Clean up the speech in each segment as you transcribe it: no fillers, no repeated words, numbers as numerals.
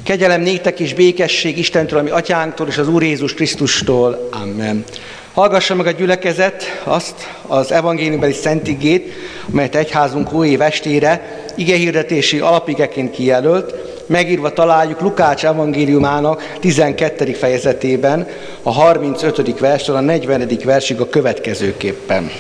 Kegyelem néktek és békesség Istentől, ami Atyánktól és az Úr Jézus Krisztustól. Amen. Hallgassa meg a gyülekezet azt az evangéliumbeli szent igét, amelyet egyházunk újév estére igehirdetési alapigeként kijelölt. Megírva találjuk Lukács evangéliumának 12. fejezetében, a 35. verstől a 40. versig a következőképpen.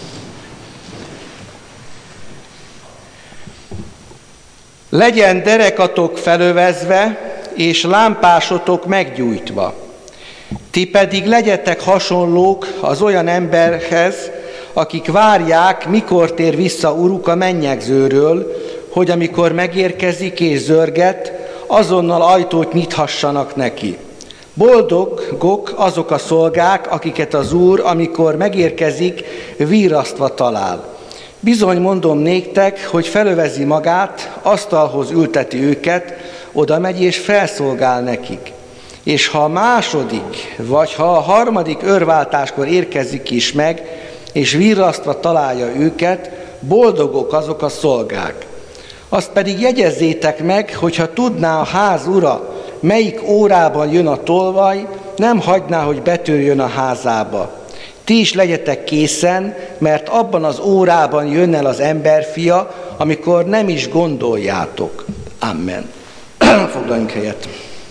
Legyen derekatok felövezve, és lámpásotok meggyújtva. Ti pedig legyetek hasonlók az olyan emberhez, akik várják, mikor tér vissza Uruk a mennyegzőről, hogy amikor megérkezik és zörget, azonnal ajtót nyithassanak neki. Boldogok azok a szolgák, akiket az Úr, amikor megérkezik, virrasztva talál. Bizony mondom néktek, hogy felövezi magát, asztalhoz ülteti őket, oda megy és felszolgál nekik. És ha a második, vagy ha a harmadik őrváltáskor érkezik is meg, és virrasztva találja őket, boldogok azok a szolgák. Azt pedig jegyezzétek meg, hogyha tudná a ház ura, melyik órában jön a tolvaj, nem hagyná, hogy betörjön a házába. Ti is legyetek készen, mert abban az órában jön el az emberfia, amikor nem is gondoljátok. Amen. Foglaljunk helyet.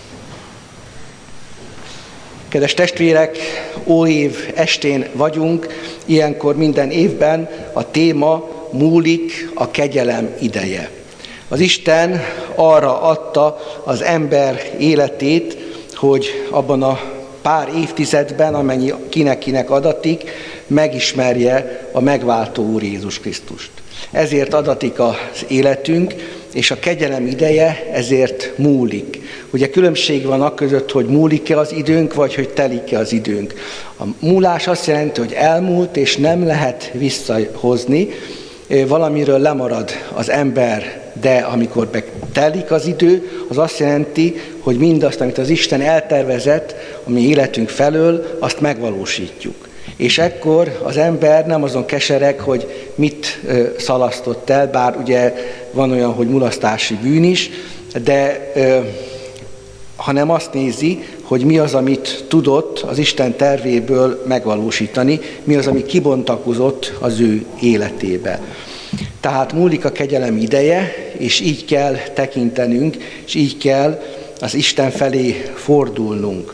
Kedves testvérek, óév estén vagyunk, ilyenkor minden évben a téma múlik a kegyelem ideje. Az Isten arra adta az ember életét, hogy abban a pár évtizedben, amennyi kinek adatik, megismerje a megváltó Úr Jézus Krisztust. Ezért adatik az életünk, és a kegyelem ideje ezért múlik. Ugye különbség van a között, hogy múlik-e az időnk, vagy hogy telik-e az időnk. A múlás azt jelenti, hogy elmúlt, és nem lehet visszahozni, valamiről lemarad az ember, de amikor telik az idő, az azt jelenti, hogy mindazt, amit az Isten eltervezett a mi életünk felől, azt megvalósítjuk. És ekkor az ember nem azon kesereg, hogy mit szalasztott el, bár ugye van olyan, hogy mulasztási bűn is, de hanem azt nézi, hogy mi az, amit tudott az Isten tervéből megvalósítani, mi az, ami kibontakozott az ő életébe. Tehát múlik a kegyelem ideje, és így kell tekintenünk, és így kell az Isten felé fordulnunk.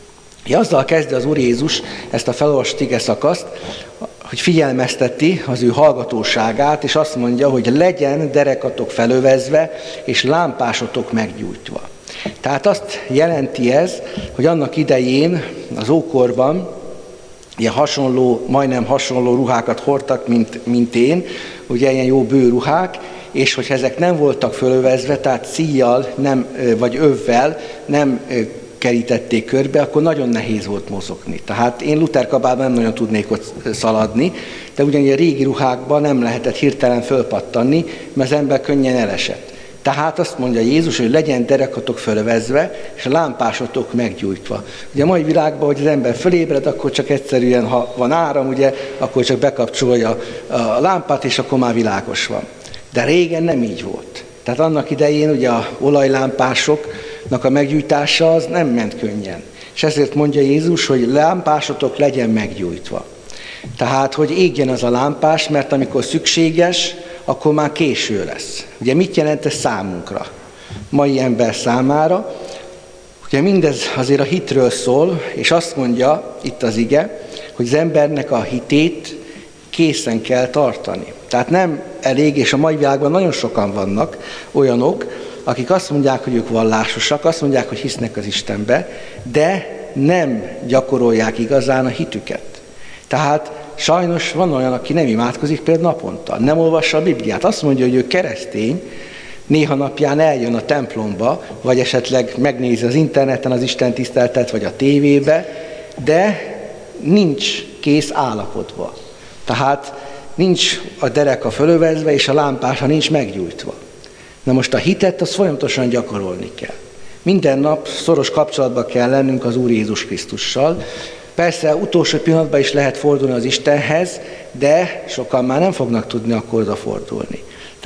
Azzal kezdi az Úr Jézus ezt a felolvasott igeszakaszt, hogy figyelmezteti az ő hallgatóságát, és azt mondja, hogy legyen derekatok felövezve, és lámpásotok meggyújtva. Tehát azt jelenti ez, hogy annak idején, az ókorban, ilyen majdnem hasonló ruhákat hordtak, mint én, ugye ilyen jó bőruhák, és hogyha ezek nem voltak fölövezve, tehát szíjjal vagy övvel nem kerítették körbe, akkor nagyon nehéz volt mozogni. Tehát én luterkabátban nem nagyon tudnék ott szaladni, de ugyanígy a régi ruhákban nem lehetett hirtelen fölpattanni, mert az ember könnyen elesett. Tehát azt mondja Jézus, hogy legyen derekatok fölövezve, és a lámpásotok meggyújtva. Ugye a mai világban, hogy az ember fölébred, akkor csak egyszerűen, ha van áram, ugye, akkor csak bekapcsolja a lámpát, és akkor már világos van. De régen nem így volt. Tehát annak idején ugye a olajlámpásoknak a meggyújtása az nem ment könnyen. És ezért mondja Jézus, hogy lámpásotok legyen meggyújtva. Tehát, hogy égjen az a lámpás, mert amikor szükséges, akkor már késő lesz. Ugye mit jelent ez számunkra, mai ember számára? Ugye mindez azért a hitről szól, és azt mondja itt az ige, hogy az embernek a hitét készen kell tartani. Tehát nem elég, és a mai világban nagyon sokan vannak olyanok, akik azt mondják, hogy ők vallásosak, azt mondják, hogy hisznek az Istenbe, de nem gyakorolják igazán a hitüket. Tehát sajnos van olyan, aki nem imádkozik például naponta, nem olvassa a Bibliát. Azt mondja, hogy ő keresztény, néha napján eljön a templomba, vagy esetleg megnézi az interneten az Isten tiszteletet, vagy a tévébe, de nincs kész állapotban. Tehát nincs a dereka fölövezve, és a lámpása nincs meggyújtva. Na most a hitet, azt folyamatosan gyakorolni kell. Minden nap szoros kapcsolatban kell lennünk az Úr Jézus Krisztussal. Persze utolsó pillanatban is lehet fordulni az Istenhez, de sokan már nem fognak tudni akkor odafordulni.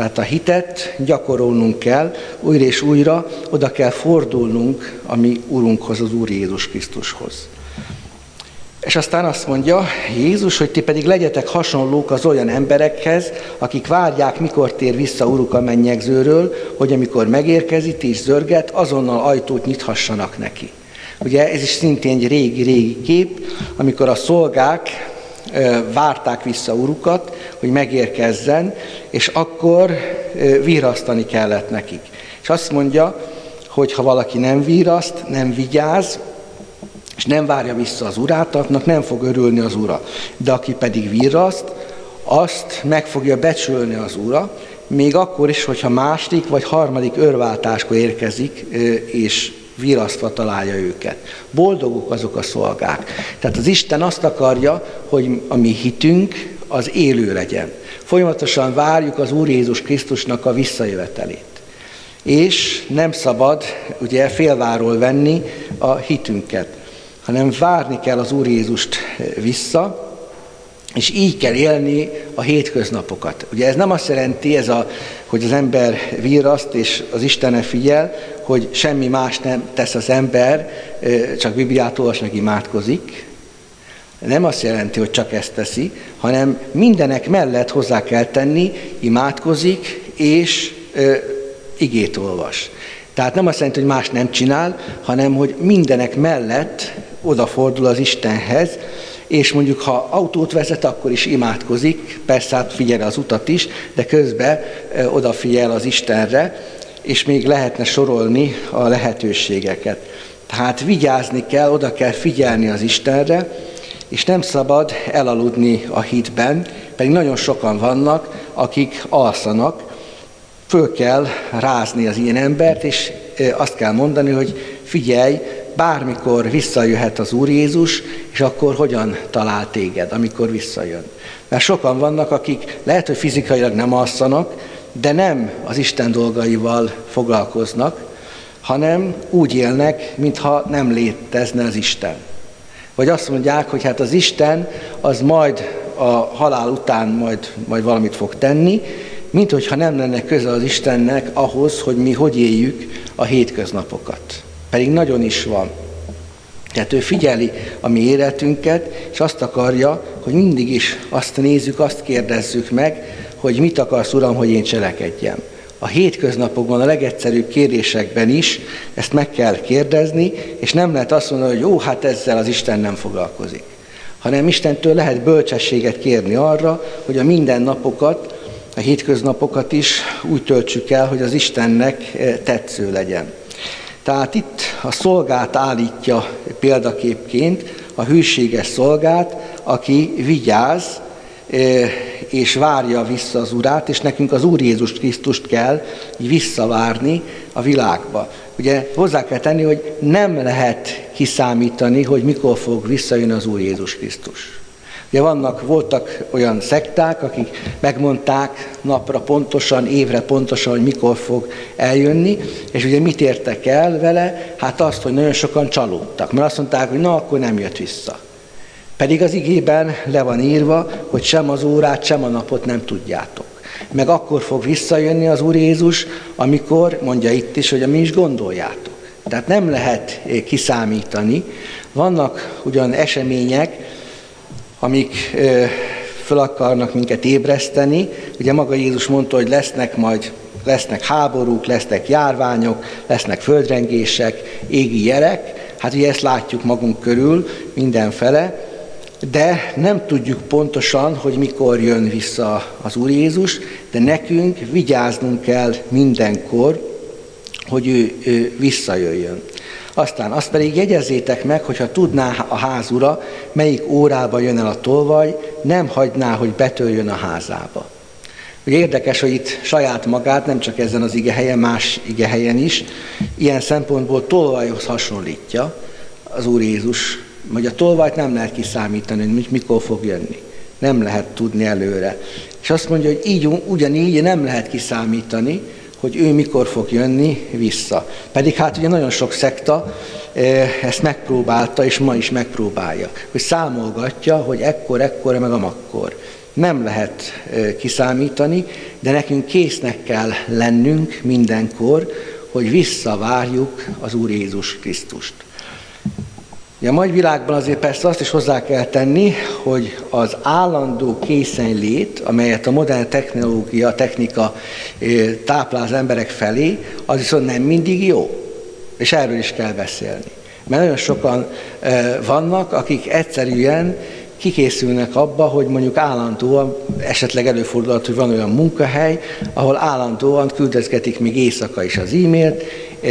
Tehát a hitet gyakorolnunk kell, újra és újra oda kell fordulnunk a mi Urunkhoz, az Úr Jézus Krisztushoz. És aztán azt mondja Jézus, hogy ti pedig legyetek hasonlók az olyan emberekhez, akik várják, mikor tér vissza Uruk a mennyegzőről, hogy amikor megérkezik és zörget, azonnal ajtót nyithassanak neki. Ugye ez is szintén egy régi kép, amikor a szolgák várták vissza urukat, hogy megérkezzen, és akkor virrasztani kellett nekik. És azt mondja, hogy ha valaki nem virraszt, nem vigyáz, és nem várja vissza az urát, annak nem fog örülni az ura. De aki pedig virraszt, azt meg fogja becsülni az ura, még akkor is, hogyha második vagy harmadik őrváltáskor érkezik, és virrasztva találja őket. Boldogok azok a szolgák. Tehát az Isten azt akarja, hogy a mi hitünk az élő legyen. Folyamatosan várjuk az Úr Jézus Krisztusnak a visszajövetelét. És nem szabad ugye félváról venni a hitünket, hanem várni kell az Úr Jézust vissza, és így kell élni a hétköznapokat. Ugye ez nem azt jelenti, hogy az ember virraszt és az Istenre figyel, hogy semmi más nem tesz az ember, csak Bibliát olvas, meg imádkozik. Nem azt jelenti, hogy csak ezt teszi, hanem mindenek mellett hozzá kell tenni, imádkozik és igét olvas. Tehát nem azt jelenti, hogy más nem csinál, hanem hogy mindenek mellett odafordul az Istenhez, és mondjuk, ha autót vezet, akkor is imádkozik, persze hát figyel az utat is, de közben odafigyel az Istenre, és még lehetne sorolni a lehetőségeket. Tehát vigyázni kell, oda kell figyelni az Istenre, és nem szabad elaludni a hitben, pedig nagyon sokan vannak, akik alszanak. Föl kell rázni az ilyen embert, és azt kell mondani, hogy figyelj, bármikor visszajöhet az Úr Jézus, és akkor hogyan talál téged, amikor visszajön. Mert sokan vannak, akik lehet, hogy fizikailag nem alszanak, de nem az Isten dolgaival foglalkoznak, hanem úgy élnek, mintha nem létezne az Isten. Vagy azt mondják, hogy hát az Isten az majd a halál után majd valamit fog tenni, mint hogyha nem lenne köze az Istennek ahhoz, hogy mi hogy éljük a hétköznapokat. Pedig nagyon is van. Tehát ő figyeli a mi életünket, és azt akarja, hogy mindig is azt nézzük, azt kérdezzük meg, hogy mit akarsz, Uram, hogy én cselekedjem. A hétköznapokban, a legegyszerűbb kérdésekben is ezt meg kell kérdezni, és nem lehet azt mondani, hogy jó, hát ezzel az Isten nem foglalkozik. Hanem Istentől lehet bölcsességet kérni arra, hogy a mindennapokat, a hétköznapokat is úgy töltsük el, hogy az Istennek tetsző legyen. Tehát itt a szolgát állítja példaképként, a hűséges szolgát, aki vigyáz és várja vissza az Urát, és nekünk az Úr Jézus Krisztust kell visszavárni a világba. Ugye hozzá kell tenni, hogy nem lehet kiszámítani, hogy mikor fog visszajönni az Úr Jézus Krisztus. Ugye voltak olyan szekták, akik megmondták napra pontosan, évre pontosan, hogy mikor fog eljönni, és ugye mit értek el vele? Hát azt, hogy nagyon sokan csalódtak, mert azt mondták, hogy na, akkor nem jött vissza. Pedig az igében le van írva, hogy sem az órát, sem a napot nem tudjátok. Meg akkor fog visszajönni az Úr Jézus, amikor, mondja itt is, hogy mi is gondoljátok. Tehát nem lehet kiszámítani. Vannak ugyan események, amik föl akarnak minket ébreszteni. Ugye maga Jézus mondta, hogy lesznek háborúk, lesznek járványok, lesznek földrengések, égi jelek. Hát ugye ezt látjuk magunk körül mindenfele, de nem tudjuk pontosan, hogy mikor jön vissza az Úr Jézus, de nekünk vigyáznunk kell mindenkor, hogy ő visszajöjjön. Aztán azt pedig jegyezzétek meg, hogyha tudná a házura, melyik órában jön el a tolvaj, nem hagyná, hogy betörjön a házába. Ugye érdekes, hogy itt saját magát, nem csak ezen az igehelyen, más igehelyen is, ilyen szempontból tolvajhoz hasonlítja az Úr Jézus, hogy a tolvajt nem lehet kiszámítani, hogy mikor fog jönni. Nem lehet tudni előre. És azt mondja, hogy ugyanígy nem lehet kiszámítani, hogy ő mikor fog jönni vissza. Pedig hát ugye nagyon sok szekta ezt megpróbálta, és ma is megpróbálja, hogy számolgatja, hogy ekkor, meg amakkor. Nem lehet kiszámítani, de nekünk késznek kell lennünk mindenkor, hogy visszavárjuk az Úr Jézus Krisztust. A mai világban azért persze azt is hozzá kell tenni, hogy az állandó készenlét, amelyet a modern technika táplál az emberek felé, az viszont nem mindig jó. És erről is kell beszélni. Mert nagyon sokan vannak, akik egyszerűen kikészülnek abba, hogy mondjuk állandóan, esetleg előfordulhat, hogy van olyan munkahely, ahol állandóan küldözgetik még éjszaka is az e-mailt,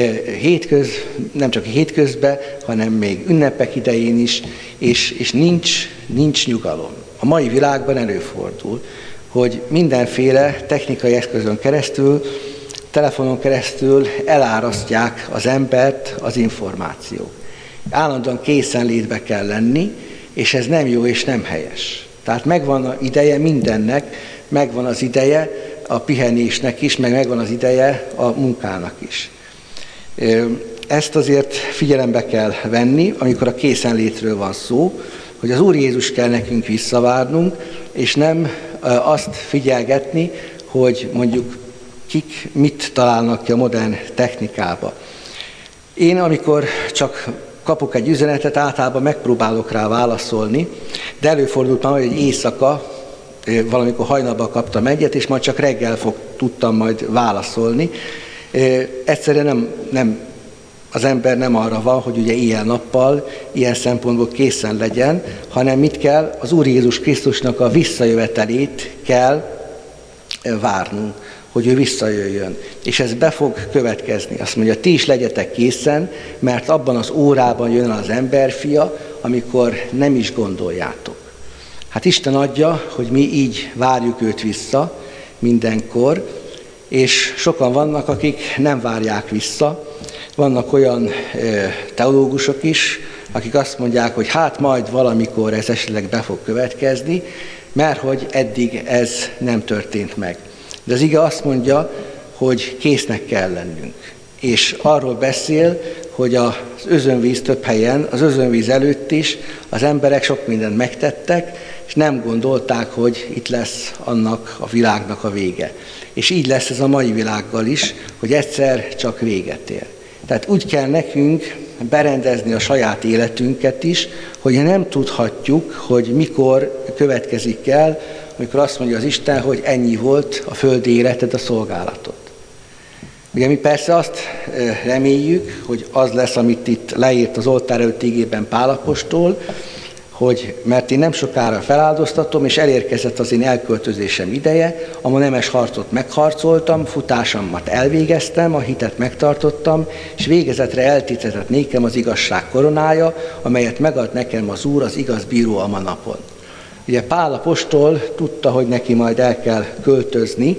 nem csak hétközben, hanem még ünnepek idején is, és nincs nyugalom. A mai világban előfordul, hogy mindenféle technikai eszközön keresztül, telefonon keresztül elárasztják az embert az információk. Állandóan készenlétbe kell lenni, és ez nem jó és nem helyes. Tehát megvan az ideje mindennek, megvan az ideje a pihenésnek is, megvan az ideje a munkának is. Ezt azért figyelembe kell venni, amikor a készenlétről van szó, hogy az Úr Jézus kell nekünk visszavárnunk, és nem azt figyelgetni, hogy mondjuk kik mit találnak ki a modern technikába. Én, amikor csak kapok egy üzenetet, általában megpróbálok rá válaszolni, de előfordult már, hogy éjszaka, valamikor hajnalban kaptam egyet, és majd csak reggel tudtam majd válaszolni. Egyszerűen az ember nem arra van, hogy ugye éjjel-nappal ilyen szempontból készen legyen, hanem mit kell? Az Úr Jézus Krisztusnak a visszajövetelét kell várnunk, hogy ő visszajöjjön. És ez be fog következni. Azt mondja, ti is legyetek készen, mert abban az órában jön az emberfia, amikor nem is gondoljátok. Hát Isten adja, hogy mi így várjuk őt vissza mindenkor, és sokan vannak, akik nem várják vissza. Vannak olyan teológusok is, akik azt mondják, hogy hát majd valamikor ez esetleg be fog következni, mert hogy eddig ez nem történt meg. De az ige azt mondja, hogy késznek kell lennünk. És arról beszél, hogy az özönvíz több helyen, az özönvíz előtt is az emberek sok mindent megtettek, és nem gondolták, hogy itt lesz annak a világnak a vége. És így lesz ez a mai világgal is, hogy egyszer csak véget ér. Tehát úgy kell nekünk berendezni a saját életünket is, hogy nem tudhatjuk, hogy mikor következik el, amikor azt mondja az Isten, hogy ennyi volt a földi életed, a szolgálatod. Ugye mi persze azt reméljük, hogy az lesz, amit itt leírt az oltár előtt igében Pál apostol, hogy mert én nem sokára feláldoztatom, és elérkezett az én elköltözésem ideje, a nemes harcot megharcoltam, futásomat elvégeztem, a hitet megtartottam, és végezetre eltétetett nékem az igazság koronája, amelyet megad nekem az Úr, az igaz bíró a manapon. Ugye Pál apostol tudta, hogy neki majd el kell költözni.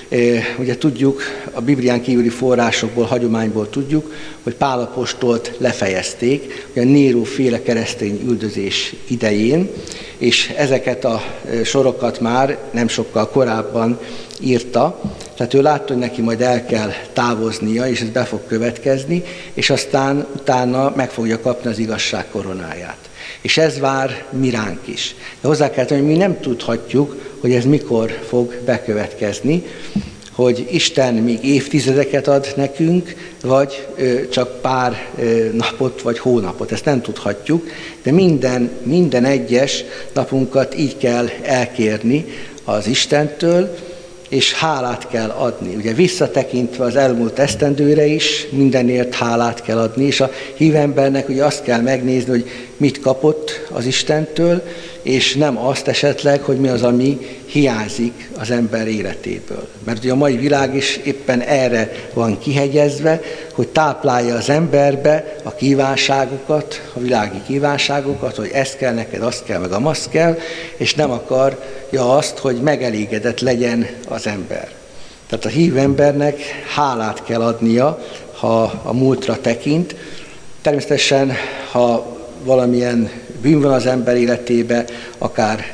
Ugye tudjuk, a Biblián kívüli forrásokból, hagyományból tudjuk, hogy Pál apostolt lefejezték, ugye a Néró féle keresztény üldözés idején, és ezeket a sorokat már nem sokkal korábban írta, tehát ő látta, hogy neki majd el kell távoznia, és ez be fog következni, és aztán utána meg fogja kapni az igazság koronáját. És ez vár mi ránk is. De hozzá kell tenni, hogy mi nem tudhatjuk, hogy ez mikor fog bekövetkezni, hogy Isten még évtizedeket ad nekünk, vagy csak pár napot, vagy hónapot. Ezt nem tudhatjuk, de minden egyes napunkat így kell elkérni az Istentől, és hálát kell adni. Ugye visszatekintve az elmúlt esztendőre is mindenért hálát kell adni, és a hívembernek ugye azt kell megnézni, hogy mit kapott az Istentől, és nem azt esetleg, hogy mi az, ami hiányzik az ember életéből. Mert ugye a mai világ is éppen erre van kihegyezve, hogy táplálja az emberbe a kívánságokat, a világi kívánságokat, hogy ezt kell neked, azt kell, meg amazt kell, és nem akarja azt, hogy megelégedett legyen az ember. Tehát a hívő embernek hálát kell adnia, ha a múltra tekint. Természetesen, ha valamilyen bűn van az ember életébe, akár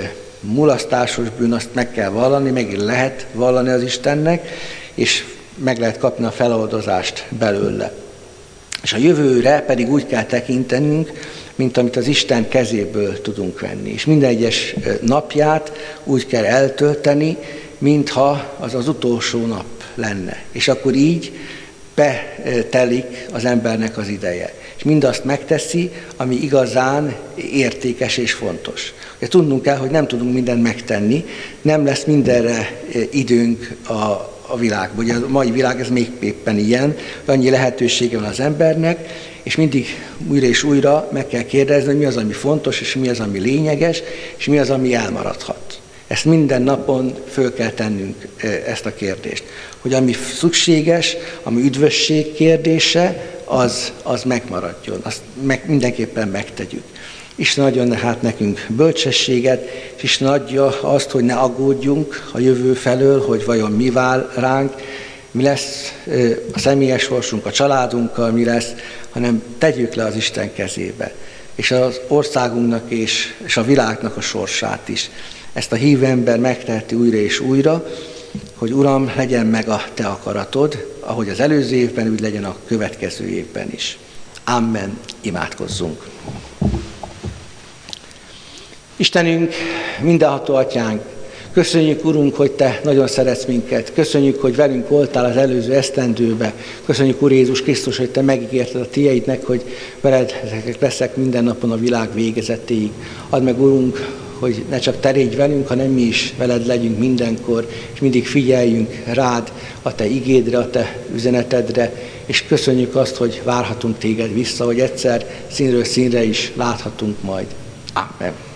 mulasztásos bűn, azt meg kell vallani, meg lehet vallani az Istennek, és meg lehet kapni a feloldozást belőle. És a jövőre pedig úgy kell tekintenünk, mint amit az Isten kezéből tudunk venni. És minden egyes napját úgy kell eltölteni, mintha az az utolsó nap lenne. És akkor így betelik az embernek az ideje. És mindazt megteszi, ami igazán értékes és fontos. Ugye tudnunk kell, hogy nem tudunk mindent megtenni, nem lesz mindenre időnk a világban. Ugye a mai világ ez még éppen ilyen, hogy annyi lehetősége van az embernek, és mindig újra és újra meg kell kérdezni, hogy mi az, ami fontos, és mi az, ami lényeges, és mi az, ami elmaradhat. Ezt minden napon föl kell tennünk, ezt a kérdést. Hogy ami szükséges, ami üdvösség kérdése, az megmaradjon, azt mindenképpen megtegyük. Isten adjon hát nekünk bölcsességet, és Isten adja azt, hogy ne aggódjunk a jövő felől, hogy vajon mi vár ránk, mi lesz a személyes sorsunk, a családunkkal, mi lesz, hanem tegyük le az Isten kezébe. És az országunknak és a világnak a sorsát is. Ezt a hívő ember megteheti újra és újra, hogy Uram, legyen meg a Te akaratod, ahogy az előző évben, úgy legyen a következő évben is. Amen. Imádkozzunk. Istenünk, mindenható Atyánk, köszönjük, Urunk, hogy Te nagyon szeretsz minket. Köszönjük, hogy velünk voltál az előző esztendőbe. Köszönjük, Úr Jézus Krisztus, hogy Te megígérted a Tieidnek, hogy veled leszek minden napon a világ végezetéig. Add meg, Urunk, hogy ne csak Te légy velünk, hanem mi is veled legyünk mindenkor, és mindig figyeljünk rád, a Te igédre, a Te üzenetedre, és köszönjük azt, hogy várhatunk Téged vissza, hogy egyszer színről színre is láthatunk majd. Amen.